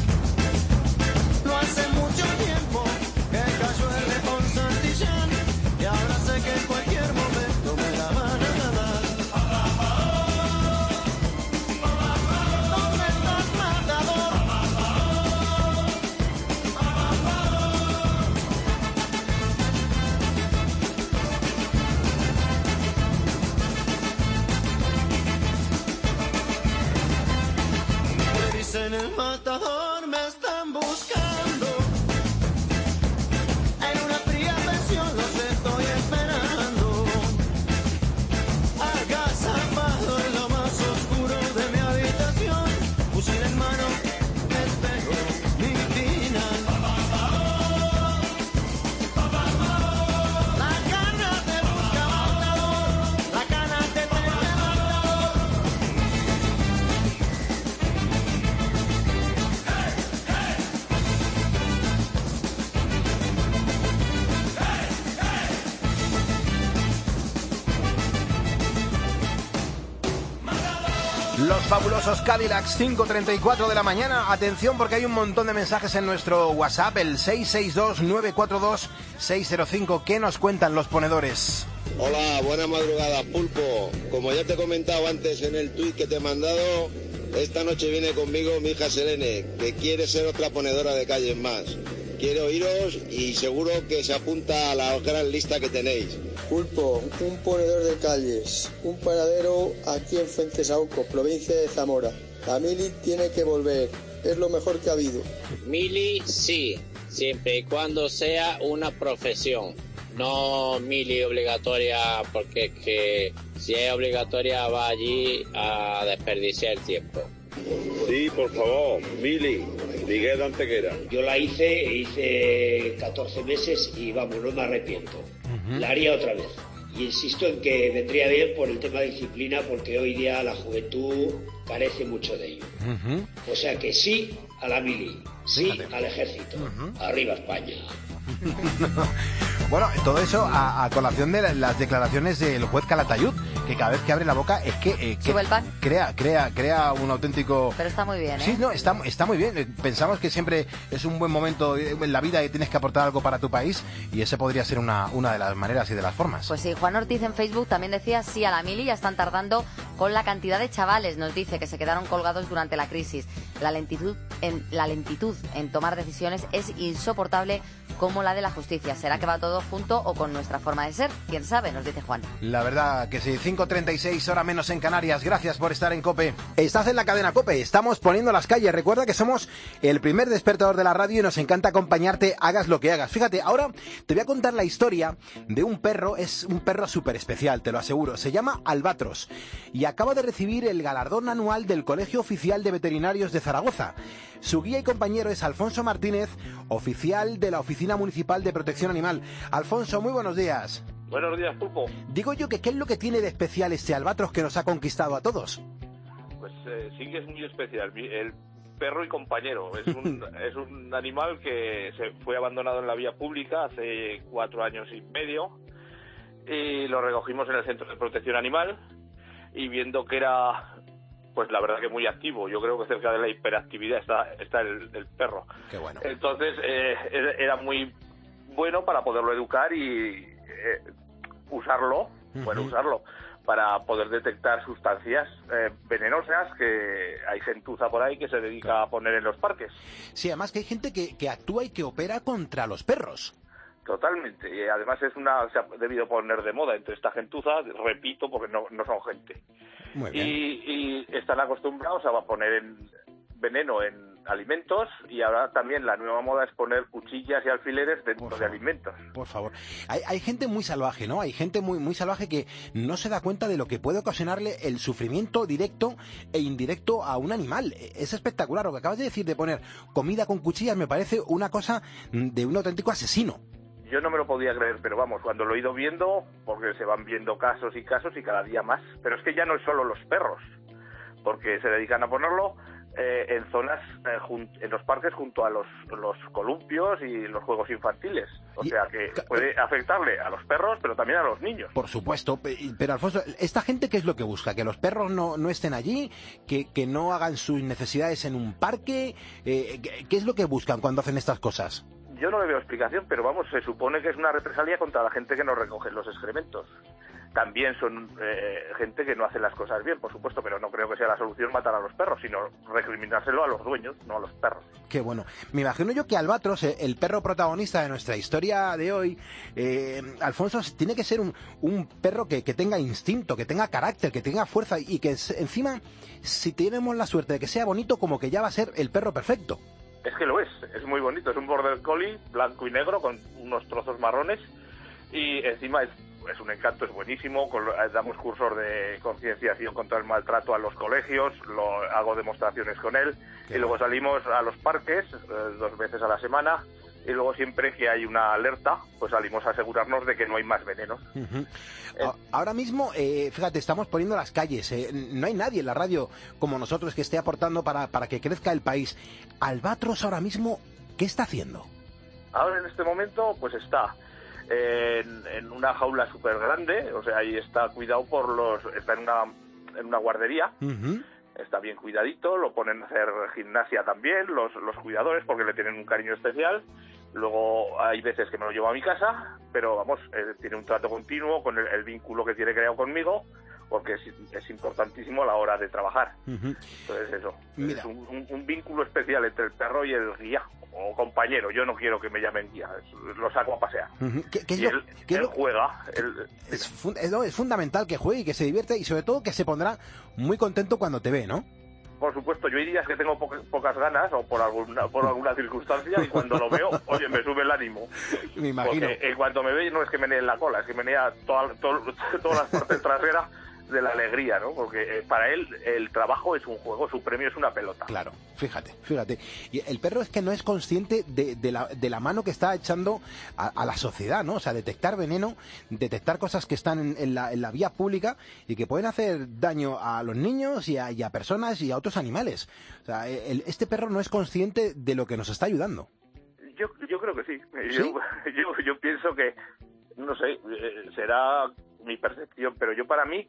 No hace mucho tiempo que cayó el León Santillán y ahora sé que en cualquier momento me la van a dar. ¿Dónde estás, matador? En el matador me están buscando. En una fría pensión los estoy esperando. Agazapado en lo más oscuro de mi habitación. Fusil en mano, espero mi final. La cana te busca, matador. La cana te tiene, matador. Los fabulosos Cadillacs, cinco treinta y cuatro de la mañana. Atención porque hay un montón de mensajes en nuestro WhatsApp, el seis seis dos nueve cuatro dos seis cero cinco. ¿Qué nos cuentan los ponedores? Hola, buena madrugada, Pulpo. Como ya te he comentado antes en el tuit que te he mandado, esta noche viene conmigo mi hija Selene, que quiere ser otra ponedora de calles más. Quiere oíros y seguro que se apunta a la gran lista que tenéis. Pulpo, un ponedor de calles, un panadero aquí en Fuentesauco, provincia de Zamora. La mili tiene que volver, es lo mejor que ha habido. Mili sí, siempre y cuando sea una profesión, no mili obligatoria, porque es que si es obligatoria va allí a desperdiciar el tiempo. Sí, por favor, Mili, Miguel de Antequera. Yo la hice, hice catorce meses y vamos, no me arrepiento. Uh-huh. La haría otra vez. Y insisto en que vendría bien por el tema de disciplina, porque hoy día la juventud carece mucho de ello. Uh-huh. O sea que sí a la mili, sí Fíjate. Al ejército. Uh-huh. Arriba España. Bueno, todo eso a, a colación de las declaraciones del juez Calatayud, que cada vez que abre la boca es que, eh, que Sube el pan. crea, crea, crea un auténtico... Pero está muy bien, ¿eh? Sí, no, está, está muy bien. Pensamos que siempre es un buen momento en la vida y tienes que aportar algo para tu país, y ese podría ser una, una de las maneras y de las formas. Pues sí, Juan Ortiz en Facebook también decía sí a la mili, ya están tardando con la cantidad de chavales, nos dice, que se quedaron colgados durante la crisis. La lentitud en, la lentitud en tomar decisiones es insoportable, como la de la justicia. ¿Será que va todo junto o con nuestra forma de ser? ¿Quién sabe? Nos dice Juan. La verdad que sí. Cinco treinta y seis, hora menos en Canarias. Gracias por estar en COPE. Estás en la cadena COPE. Estamos poniendo las calles. Recuerda que somos el primer despertador de la radio y nos encanta acompañarte, hagas lo que hagas. Fíjate, ahora te voy a contar la historia de un perro. Es un perro súper especial, te lo aseguro. Se llama Albatros y acaba de recibir el galardón anual del Colegio Oficial de Veterinarios de Zaragoza. Su guía y compañero es Alfonso Martínez, oficial de la Oficina Municipal de Protección Animal. Alfonso, muy buenos días. Buenos días, Pulpo. Digo yo que ¿qué es lo que tiene de especial este albatros que nos ha conquistado a todos? Pues eh, sí que es muy especial. El perro y compañero. Es un, es un animal que se fue abandonado en la vía pública hace cuatro años y medio y lo recogimos en el Centro de Protección Animal y viendo que era... pues la verdad que muy activo. Yo creo que cerca de la hiperactividad está, está el, el perro. Qué bueno. Entonces eh, era muy bueno para poderlo educar y eh, usarlo, pueden Ujú. usarlo para poder detectar sustancias eh, venenosas que hay gentuza por ahí que se dedica a poner en los parques. Sí, además que hay gente que, que actúa y que opera contra los perros. Totalmente, y además es una se ha debido poner de moda entre esta gentuza, repito, porque no, no son gente. Muy bien. Y, y están acostumbrados a poner en veneno en alimentos, y ahora también la nueva moda es poner cuchillas y alfileres dentro de alimentos. Por favor. Hay, hay gente muy salvaje, ¿no? Hay gente muy, muy salvaje que no se da cuenta de lo que puede ocasionarle el sufrimiento directo e indirecto a un animal. Es espectacular. Lo que acabas de decir de poner comida con cuchillas me parece una cosa de un auténtico asesino. Yo no me lo podía creer, pero vamos, cuando lo he ido viendo, porque se van viendo casos y casos y cada día más, pero es que ya no es solo los perros, porque se dedican a ponerlo eh, en zonas, eh, jun- en los parques junto a los, los columpios y los juegos infantiles. O sea que puede afectarle a los perros, pero también a los niños. Por supuesto, pe- pero Alfonso, ¿esta gente qué es lo que busca? ¿Que los perros no, no estén allí? ¿Que, que no hagan sus necesidades en un parque? Eh, ¿qué, qué es lo que buscan cuando hacen estas cosas? Yo no le veo explicación, pero vamos, se supone que es una represalia contra la gente que no recoge los excrementos. También son eh, gente que no hace las cosas bien, por supuesto, pero no creo que sea la solución matar a los perros, sino recriminárselo a los dueños, no a los perros. Qué bueno. Me imagino yo que Albatros, eh, el perro protagonista de nuestra historia de hoy, eh, Alfonso, tiene que ser un, un perro que, que tenga instinto, que tenga carácter, que tenga fuerza y que se- encima, si tenemos la suerte de que sea bonito, como que ya va a ser el perro perfecto. Es que lo es, es muy bonito, es un border collie blanco y negro con unos trozos marrones y encima es, es un encanto, es buenísimo, con, damos cursos de concienciación contra el maltrato a los colegios, lo, hago demostraciones con él. Qué y luego bueno. Salimos a los parques eh, dos veces a la semana y luego siempre que hay una alerta pues salimos a asegurarnos de que no hay más venenos. Uh-huh. Eh, Ahora mismo, eh, fíjate, estamos poniendo las calles, eh, no hay nadie en la radio como nosotros que esté aportando para, para que crezca el país. Albatros ahora mismo, ¿qué está haciendo? Ahora en este momento pues está en, en una jaula súper grande, o sea, ahí está cuidado por los... está en una, en una guardería. Uh-huh. Está bien cuidadito, lo ponen a hacer gimnasia también los, los cuidadores porque le tienen un cariño especial. Luego hay veces que me lo llevo a mi casa, pero vamos, eh, tiene un trato continuo con el, el vínculo que tiene creado conmigo, porque es, es importantísimo a la hora de trabajar. Uh-huh. Entonces eso, Mira. es un, un, un vínculo especial entre el perro y el guía, o compañero. Yo no quiero que me llamen guía, es, lo saco a pasear. Uh-huh. ¿Qué, qué es y lo, él, qué él lo... juega. Él... Es, fun... es, no, es fundamental que juegue y que se divierta y sobre todo que se pondrá muy contento cuando te ve, ¿no? Por supuesto, yo hay días que tengo po pocas ganas o por alguna por alguna circunstancia y cuando lo veo, oye, me sube el ánimo. Me imagino. Porque en cuanto me ve no es que menee la cola, es que menea toda, todo, todas las partes traseras de la alegría, ¿no? Porque eh, para él el trabajo es un juego, su premio es una pelota. Claro, fíjate, fíjate. Y el perro es que no es consciente de, de, la, de la mano que está echando a, a la sociedad, ¿no? O sea, detectar veneno, detectar cosas que están en, en, la, en la vía pública y que pueden hacer daño a los niños y a, y a personas y a otros animales. O sea, el, este perro no es consciente de lo que nos está ayudando. Yo, yo creo que sí. ¿Sí? Yo, yo, yo pienso que, no sé, eh, será mi percepción, pero yo para mí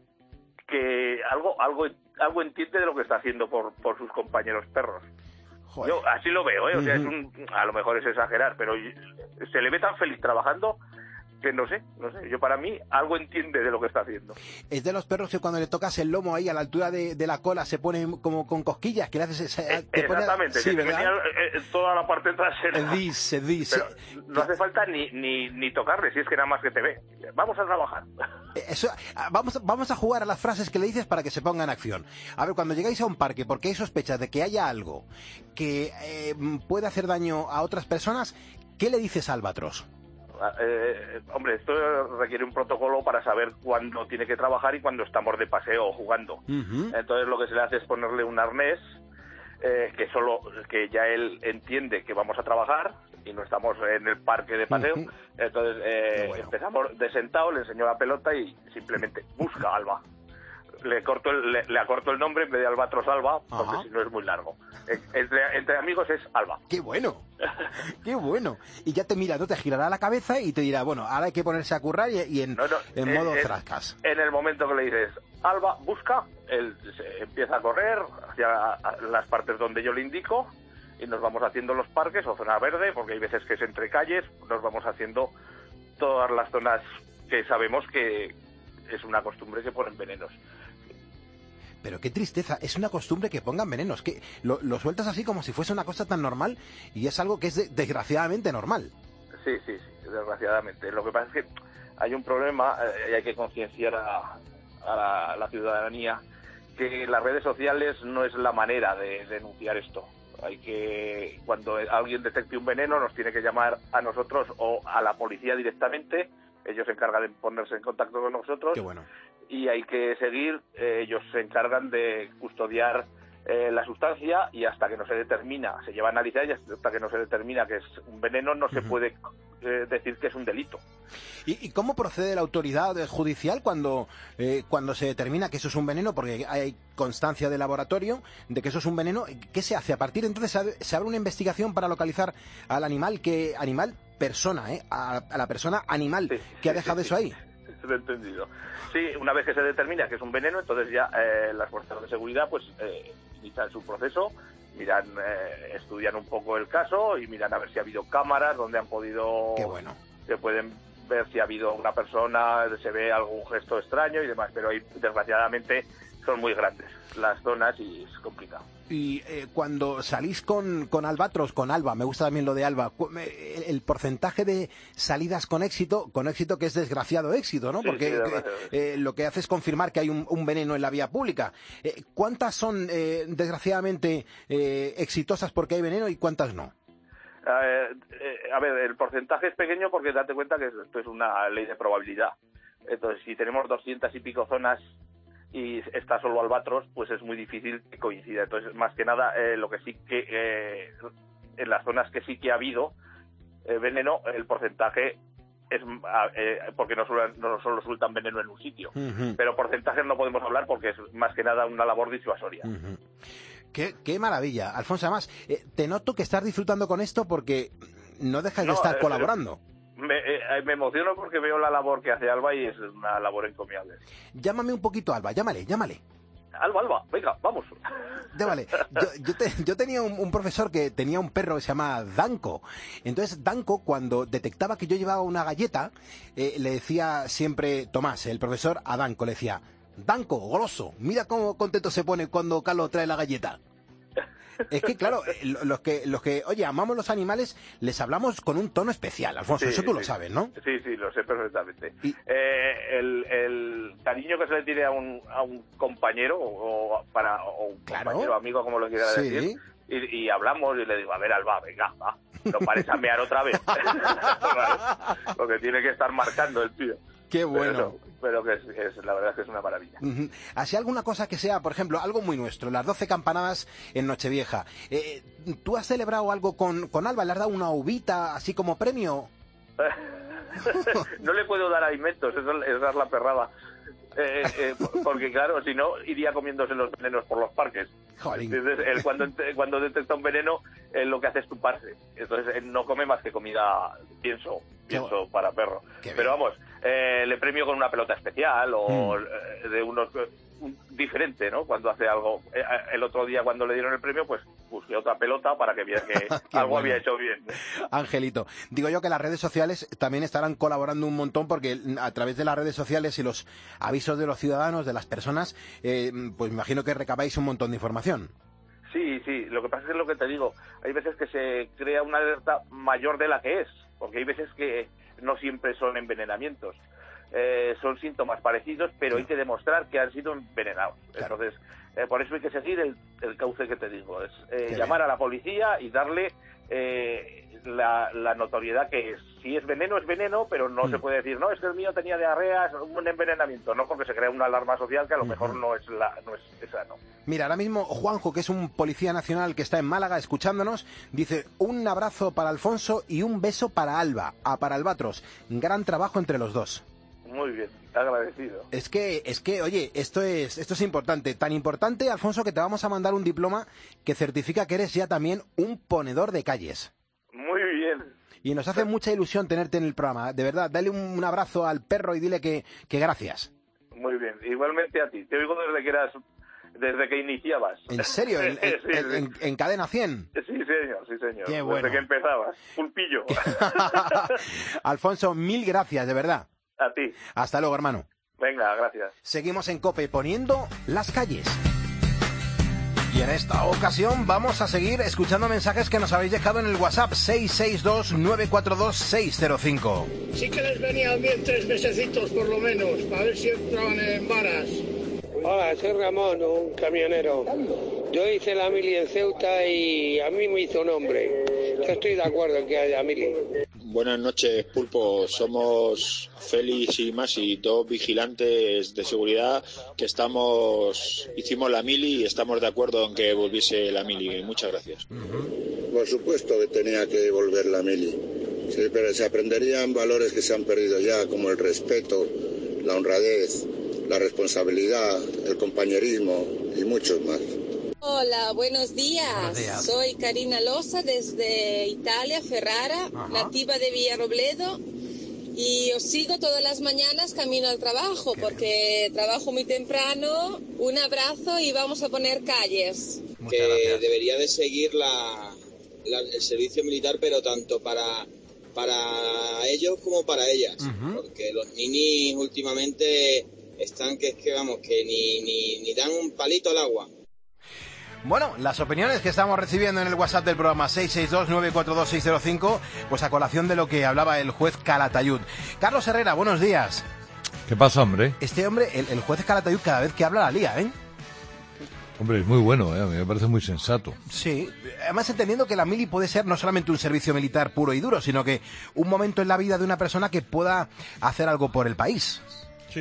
que algo algo algo entiende de lo que está haciendo por por sus compañeros perros. Joder. Yo así lo veo, ¿eh? O sea, es un, a lo mejor es exagerar, pero se le ve tan feliz trabajando que no sé, no sé. Yo para mí algo entiende de lo que está haciendo. Es de los perros que cuando le tocas el lomo ahí a la altura de, de la cola se pone como con cosquillas, que le haces esa, eh, te exactamente, pone, sí, que venía eh, toda la parte trasera. El dis, el dis. Pero no hace falta ni, ni, ni tocarle, si es que nada más que te ve. Vamos a trabajar. Eso, vamos, vamos a jugar a las frases que le dices para que se ponga en acción. A ver, cuando llegáis a un parque porque hay sospechas de que haya algo que eh, puede hacer daño a otras personas, ¿qué le dices a Albatros? Eh, hombre, esto requiere un protocolo para saber cuándo tiene que trabajar y cuándo estamos de paseo o jugando. Uh-huh. Entonces lo que se le hace es ponerle un arnés eh, que solo que ya él entiende que vamos a trabajar y no estamos en el parque de paseo. Uh-huh. Entonces eh, bueno. empezamos de sentado, le enseño la pelota y simplemente busca Alba. Le corto el, le, le acorto el nombre en vez de Albatros Alba, porque Ajá. si no es muy largo. Entre, entre amigos es Alba. ¡Qué bueno! ¡Qué bueno! Y ya te mira, ¿no? Te girará la cabeza y te dirá, bueno, ahora hay que ponerse a currar y, y en, no, no, en eh, modo eh, frascas. En el momento que le dices, Alba, busca, él se empieza a correr hacia las partes donde yo le indico y nos vamos haciendo los parques o zona verde, porque hay veces que es entre calles, nos vamos haciendo todas las zonas que sabemos que es una costumbre que ponen venenos. Pero qué tristeza, es una costumbre que pongan venenos, que lo, lo sueltas así como si fuese una cosa tan normal y es algo que es de, desgraciadamente normal. Sí, sí, sí, desgraciadamente. Lo que pasa es que hay un problema eh, y hay que concienciar a, a, la, a la ciudadanía que las redes sociales no es la manera de, de denunciar esto. Hay que, cuando alguien detecte un veneno, nos tiene que llamar a nosotros o a la policía directamente. Ellos se encargan de ponerse en contacto con nosotros. Qué bueno. Y hay que seguir, eh, ellos se encargan de custodiar eh, la sustancia y hasta que no se determina, se lleva a analizar y hasta que no se determina que es un veneno no se uh-huh. puede eh, decir que es un delito. ¿Y, y cómo procede la autoridad judicial cuando, eh, cuando se determina que eso es un veneno? Porque hay constancia de laboratorio de que eso es un veneno. ¿Qué se hace? A partir de entonces se, se abre una investigación para localizar al animal, que animal persona, ¿eh? a, a la persona animal sí, que sí, ha dejado sí, eso sí. ahí. Lo he entendido. Sí, una vez que se determina que es un veneno, entonces ya eh, las fuerzas de seguridad pues eh, inician su proceso, miran, eh, estudian un poco el caso y miran a ver si ha habido cámaras donde han podido... Qué bueno. Que pueden ver si ha habido una persona, se ve algún gesto extraño y demás, pero ahí desgraciadamente son muy grandes las zonas y es complicado. Y eh, cuando salís con, con Albatros, con Alba, me gusta también lo de Alba, el, el porcentaje de salidas con éxito, con éxito que es desgraciado éxito, ¿no? Sí, Porque sí, eh, eh, lo que hace es confirmar que hay un, un veneno en la vía pública. Eh, ¿Cuántas son eh, desgraciadamente eh, exitosas porque hay veneno y cuántas no? Eh, eh, a ver, el porcentaje es pequeño porque date cuenta que esto es una ley de probabilidad. Entonces, si tenemos doscientas y pico zonas y está solo Albatros, pues es muy difícil que coincida. Entonces, más que nada, eh, lo que sí que eh, en las zonas que sí que ha habido eh, veneno, el porcentaje es eh, porque no solo, no solo sueltan veneno en un sitio, uh-huh. pero porcentajes no podemos hablar porque es más que nada una labor disuasoria. Uh-huh. Qué, qué maravilla, Alfonso. Además, eh, te noto que estás disfrutando con esto porque no dejas no, de estar eh, colaborando. Me, eh, me emociono porque veo la labor que hace Alba y es una labor encomiable. Llámame un poquito, Alba, llámale, llámale. Alba, Alba, venga, vamos. Llámale. Yo, yo, te, yo tenía un, un profesor que tenía un perro que se llama Danco. Entonces, Danco, cuando detectaba que yo llevaba una galleta, eh, le decía siempre, Tomás, el profesor, a Danco, le decía, Danco, goloso, mira cómo contento se pone cuando Carlos trae la galleta. Es que, claro, los que, los que, oye, amamos los animales, les hablamos con un tono especial, Alfonso, sí, eso tú sí. lo sabes, ¿no? Sí, sí, lo sé perfectamente. Y... Eh, el, el cariño que se le tiene a un, a un compañero, o, para, o un claro. compañero, amigo, como lo quiera sí. decir, y, y hablamos y le digo, a ver, Alba, venga, va, no pares a mear otra vez. Porque tiene que estar marcando el tío. Qué bueno. Pero, pero que es, es, la verdad es que es una maravilla. Uh-huh. Así alguna cosa que sea, por ejemplo, algo muy nuestro, las doce campanadas en Nochevieja. Eh, ¿Tú has celebrado algo con, con Alba? ¿Le has dado una uvita así como premio? No le puedo dar alimentos, esa, esa es la perrada. Eh, eh, porque claro, si no, iría comiéndose los venenos por los parques. Entonces, él cuando, cuando detecta un veneno, él lo que hace es tuparse. Entonces, él no come más que comida, pienso, pienso para perro. Pero vamos, eh, le premio con una pelota especial o mm. de unos... Un, diferente, ¿no? Cuando hace algo. Eh, el otro día cuando le dieron el premio, pues busqué otra pelota para que viera que algo bueno. había hecho bien. Angelito, digo yo que las redes sociales también estarán colaborando un montón porque a través de las redes sociales y los avisos de los ciudadanos, de las personas, eh, pues me imagino que recabáis un montón de información. Sí, sí, lo que pasa es que es lo que te digo, hay veces que se crea una alerta mayor de la que es, porque hay veces que no siempre son envenenamientos. Eh, son síntomas parecidos, pero hay que demostrar que han sido envenenados. Claro. Entonces, eh, por eso hay que seguir el, el cauce que te digo, es eh, llamar bien. a la policía y darle eh, la, la notoriedad que es. Si es veneno, es veneno, pero no mm. se puede decir, no, es que el mío tenía diarrea, es un envenenamiento, no, porque se crea una alarma social que a lo uh-huh. mejor no es, la, no es esa, no. Mira, ahora mismo Juanjo, que es un policía nacional que está en Málaga escuchándonos, dice, un abrazo para Alfonso y un beso para Alba, a para Albatros. Gran trabajo entre los dos. Muy bien, agradecido. Es que, es que, oye, esto es, esto es importante. Tan importante, Alfonso, que te vamos a mandar un diploma que certifica que eres ya también un ponedor de calles. Muy bien. Y nos hace mucha ilusión tenerte en el programa. De verdad, dale un abrazo al perro y dile que, que gracias. Muy bien, igualmente a ti. Te oigo desde que eras, desde que iniciabas. ¿En serio? ¿En, en, sí, sí. en, en Cadena cien? Sí, señor, sí, señor. Qué bueno. Desde que empezabas. Pulpillo. Alfonso, mil gracias, de verdad. A ti. Hasta luego, hermano. Venga, gracias. Seguimos en COPE poniendo las calles. Y en esta ocasión vamos a seguir escuchando mensajes que nos habéis dejado en el WhatsApp seis seis dos, nueve cuatro dos, seis cero cinco. Sí que les venían bien tres mesecitos por lo menos, para ver si entraban en varas. Hola, soy Ramón, un camionero. Yo hice la mili en Ceuta y a mí me hizo un hombre. Yo estoy de acuerdo en que haya mili. Buenas noches, Pulpo. Somos Félix y Masi, dos vigilantes de seguridad que estamos, hicimos la mili y estamos de acuerdo en que volviese la mili. Muchas gracias. Por supuesto que tenía que volver la mili. Sí, pero se aprenderían valores que se han perdido ya, como el respeto, la honradez, la responsabilidad, el compañerismo y muchos más. Hola, buenos días. Buenos días. Soy Karina Losa desde Italia, Ferrara, Ajá. nativa de Villarrobledo, y os sigo todas las mañanas camino al trabajo porque trabajo muy temprano. Un abrazo y vamos a poner calles. Que debería de seguir la, la- el servicio militar, pero tanto para para ellos como para ellas, Ujú. porque los ninis últimamente están que es que vamos que ni ni ni dan un palito al agua. Bueno, las opiniones que estamos recibiendo en el WhatsApp del programa seis seis dos, nueve cuatro dos, seis cero cinco, pues a colación de lo que hablaba el juez Calatayud. Carlos Herrera, buenos días. ¿Qué pasa, hombre? Este hombre, el, el juez Calatayud, cada vez que habla la lía, ¿eh? Hombre, es muy bueno, ¿eh? A mí me parece muy sensato. Sí, además entendiendo que la mili puede ser no solamente un servicio militar puro y duro, sino que un momento en la vida de una persona que pueda hacer algo por el país. Sí.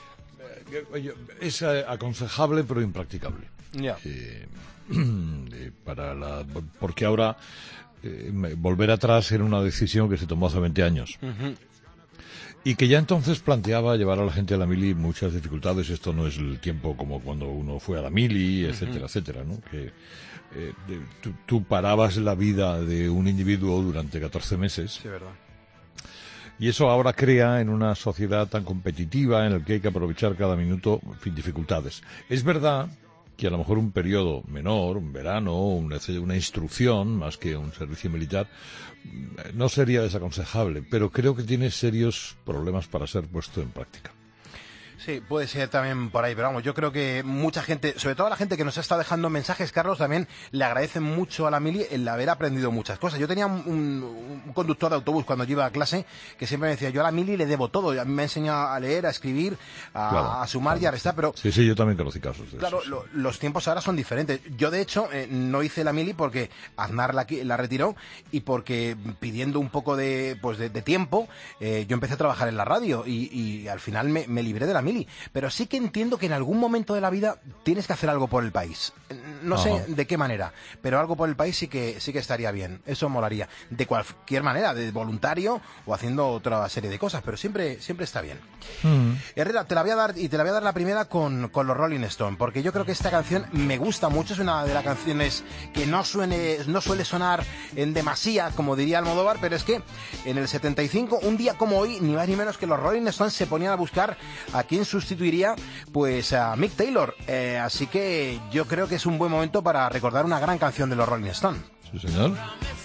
Eh, Es eh, aconsejable, pero impracticable. Ya. Eh, eh, para la, porque ahora eh, me- volver atrás era una decisión que se tomó hace veinte años. Ujú. Y que ya entonces planteaba llevar a la gente a la mili muchas dificultades. Esto no es el tiempo como cuando uno fue a la mili, etcétera, Ujú. etcétera, ¿no? Que eh, de- tú, tú parabas la vida de un individuo durante catorce meses. Sí, verdad. Y eso ahora crea en una sociedad tan competitiva en la que hay que aprovechar cada minuto, en fin, dificultades. Es verdad que a lo mejor un periodo menor, un verano, una, una instrucción, más que un servicio militar, no sería desaconsejable, pero creo que tiene serios problemas para ser puesto en práctica. Sí, puede ser también por ahí, pero vamos, yo creo que mucha gente, sobre todo la gente que nos está dejando mensajes, Carlos, también le agradecen mucho a la mili el haber aprendido muchas cosas. Yo tenía un, un- un conductor de autobús cuando yo iba a clase que siempre me decía, yo a la mili le debo todo, a mí me ha enseñado a leer, a escribir, a, Claro, a sumar y a restar, pero Sí, sí, yo también conocí casos de claro, esos. lo- los tiempos ahora son diferentes. Yo, de hecho, eh, no hice la mili porque Aznar la, qui- la retiró y porque pidiendo un poco de, pues de, de tiempo, eh, yo empecé a trabajar en la radio y, y al final me, me libré de la mili. Pero sí que entiendo que en algún momento de la vida tienes que hacer algo por el país. No sé Ajá. de qué manera, pero algo por el país sí que sí que estaría bien. Eso molaría. De cualquier manera, de voluntario o haciendo otra serie de cosas, pero siempre, siempre está bien. Mm. Herrera, te la voy a dar y te la voy a dar la primera con, con los Rolling Stone, porque yo creo que esta canción me gusta mucho, es una de las canciones que no suene, no suele sonar en demasía, como diría Almodóvar, pero es que en el setenta y cinco, un día como hoy, ni más ni menos que los Rolling Stones se ponían a buscar a quién sustituiría pues a Mick Taylor, eh, así que yo creo que es un buen momento para recordar una gran canción de los Rolling Stones. Sí, señor.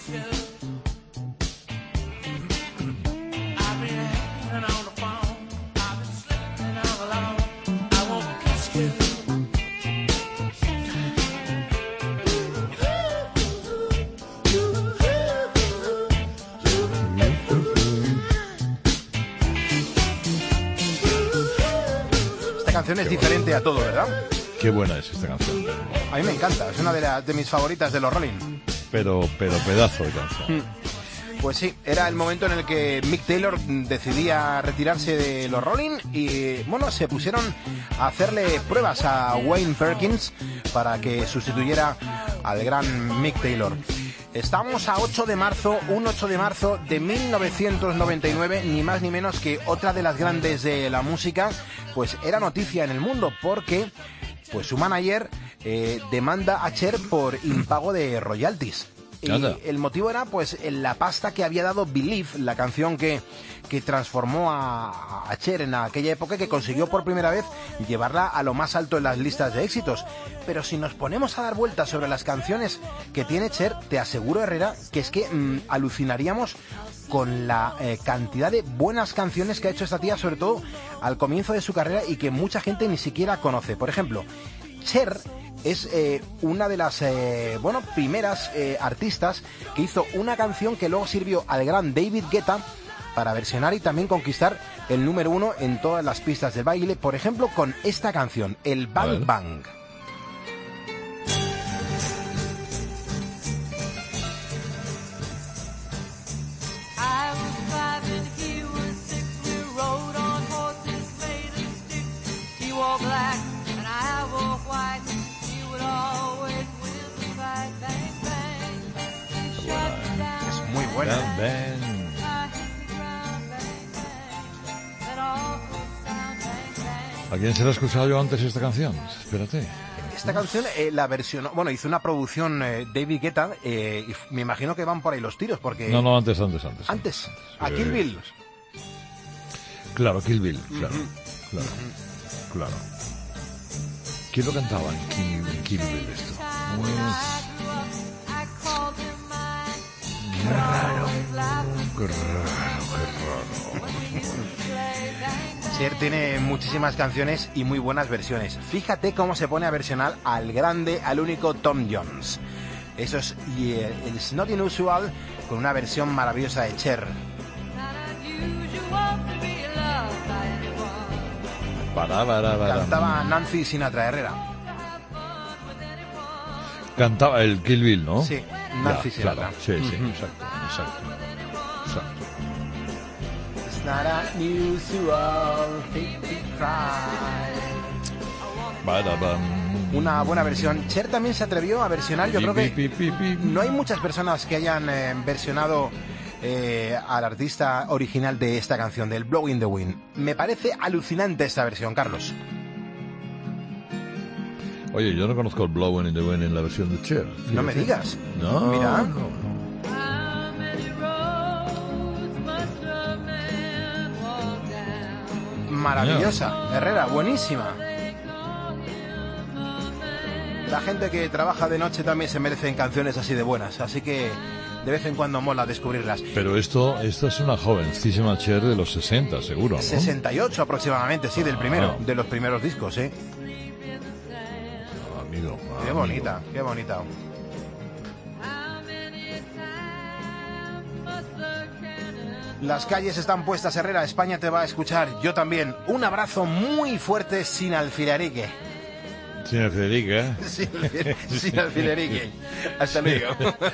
Esta canción es diferente a todo, ¿verdad? Qué buena es esta canción. A mí me encanta, es una de, las de mis favoritas de los Rolling. Pero, pero pedazo de canción. Pues sí, era el momento en el que Mick Taylor decidía retirarse de los Rolling y, bueno, se pusieron a hacerle pruebas a Wayne Perkins para que sustituyera al gran Mick Taylor. Estamos a ocho de marzo, un ocho de marzo de mil novecientos noventa y nueve, ni más ni menos que otra de las grandes de la música, pues era noticia en el mundo porque pues su manager eh, demanda a Cher por impago de royalties. Y el motivo era pues la pasta que había dado Believe, la canción que, que transformó a, a Cher en aquella época y que consiguió por primera vez llevarla a lo más alto en las listas de éxitos. Pero si nos ponemos a dar vueltas sobre las canciones que tiene Cher, te aseguro, Herrera, que es que mmm, alucinaríamos con la eh, cantidad de buenas canciones que ha hecho esta tía, sobre todo al comienzo de su carrera, y que mucha gente ni siquiera conoce. Por ejemplo, Cher es eh, una de las eh, bueno primeras eh, artistas que hizo una canción que luego sirvió al gran David Guetta para versionar y también conquistar el número uno en todas las pistas del baile, por ejemplo con esta canción, el Bang Bang. Es muy buena. ¿A quién se la he escuchado yo antes esta canción? Espérate. Esta canción eh, la versionó, bueno, hizo una producción eh, David Guetta, eh, y me imagino que van por ahí los tiros, porque... No, no, antes, antes, antes. Antes, sí. A Kill Bill. Claro, Kill Bill, claro, uh-huh. claro, uh-huh. claro. ¿Quién lo cantaba en Kill, en Kill Bill esto? Pues... Qué raro, qué raro, qué raro. Cher tiene muchísimas canciones y muy buenas versiones. Fíjate cómo se pone a versionar al grande, al único Tom Jones. Eso es y el, el It's Not Unusual con una versión maravillosa de Cher. Para, para, para. Cantaba Nancy Sinatra, Herrera. Cantaba el Kill Bill, ¿no? Sí, Nancy ya, Sinatra. Claro. Sí, sí, uh-huh. exacto, exacto, exacto. It's not unusual thing to cry. Una buena versión. Cher también se atrevió a versionar, yo creo que no hay muchas personas que hayan eh, versionado eh, al artista original de esta canción, del Blowing in the Wind. Me parece alucinante esta versión, Carlos. Oye, yo no conozco el Blowing in the Wind en la versión de Cher. Fíjate. No me digas. No, mira. No. Maravillosa, Herrera, buenísima. La gente que trabaja de noche también se merecen canciones así de buenas, así que de vez en cuando mola descubrirlas. Pero esto, esto es una jovencísima Cher de los sesenta, seguro, ¿no? sesenta y ocho aproximadamente, sí, del primero, ah. de los primeros discos, ¿eh? Ah, amigo, ah, qué bonita, amigo. qué bonita. Las calles están puestas, Herrera, España te va a escuchar, yo también. Un abrazo muy fuerte sin alfilerique. Sin alfilerique, ¿eh? Sin, sin alfilerique. Hasta luego.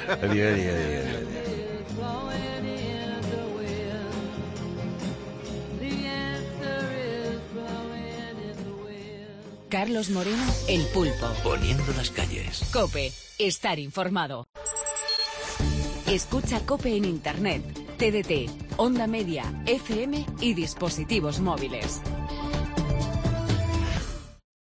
Carlos Moreno, El Pulpo. Poniendo las calles. COPE, estar informado. Escucha COPE en Internet, T D T, Onda Media, F M y dispositivos móviles.